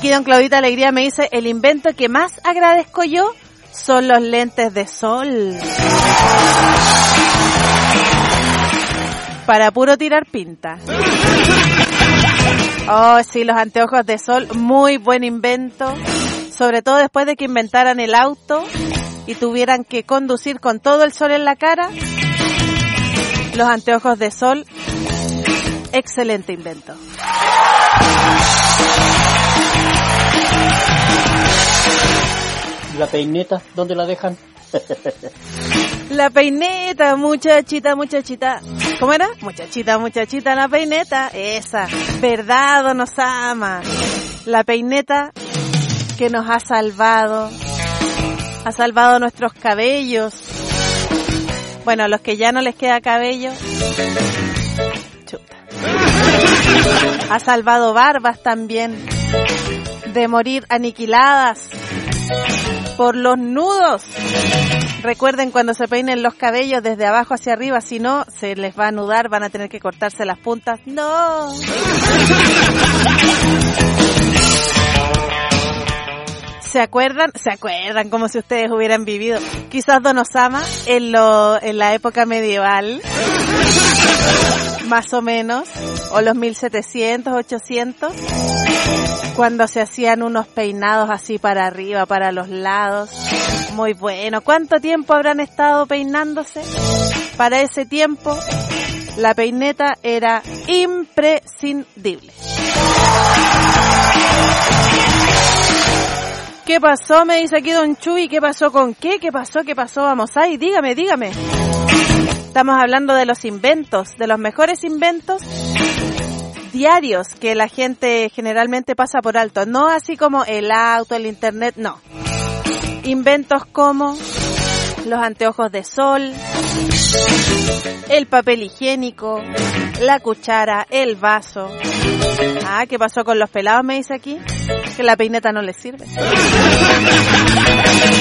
Aquí don Claudita Alegría me dice, el invento que más agradezco yo son los lentes de sol. Para puro tirar pinta. Oh, sí, los anteojos de sol, muy buen invento. Sobre todo después de que inventaran el auto y tuvieran que conducir con todo el sol en la cara. Los anteojos de sol, excelente invento. ¿La peineta? ¿Dónde la dejan? La peineta, muchachita, muchachita. ¿Cómo era? Muchachita, muchachita, la peineta. Esa. Verdad, nos ama. La peineta que nos ha salvado nuestros cabellos. Bueno, a los que ya no les queda cabello, chuta. Ha salvado barbas también de morir aniquiladas por los nudos. Recuerden cuando se peinen los cabellos desde abajo hacia arriba, si no, se les va a anudar, van a tener que cortarse las puntas. ¡No! ¿Se acuerdan? ¿Se acuerdan como si ustedes hubieran vivido? Quizás Don Osama en la época medieval, más o menos, o los 1700, 800, cuando se hacían unos peinados así para arriba, para los lados. Muy bueno. ¿Cuánto tiempo habrán estado peinándose? Para ese tiempo, la peineta era imprescindible. ¿Qué pasó? Me dice aquí Don Chuy. ¿Qué pasó con qué? ¿Qué pasó? Vamos ahí. Dígame. Estamos hablando de los inventos, de los mejores inventos diarios que la gente generalmente pasa por alto. No así como el auto, el internet, no. Inventos como los anteojos de sol, el papel higiénico, la cuchara, el vaso. Ah, ¿qué pasó con los pelados? Me dice aquí que la peineta no les sirve.